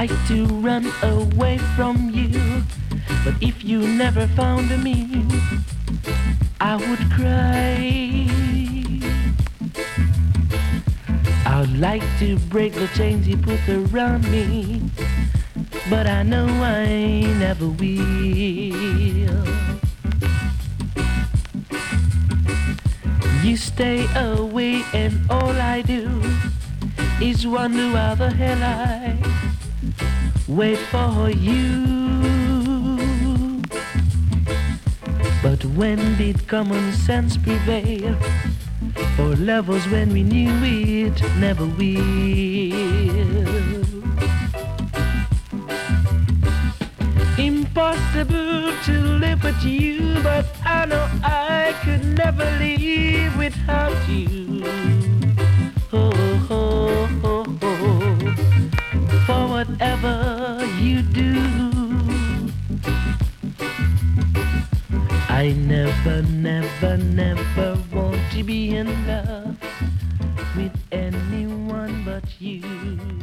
like to run away from you, but if you never found me, I would cry. I'd like to break the chains you put around me, but I know I never will. You stay away and all I do is wonder how the hell I wait for you. But when did common sense prevail? For lovers when we knew it never will. Impossible to live with you, but I know I could never live without you. Oh, oh, oh, oh. For whatever you do, I never, never, never want to be in love with anyone but you.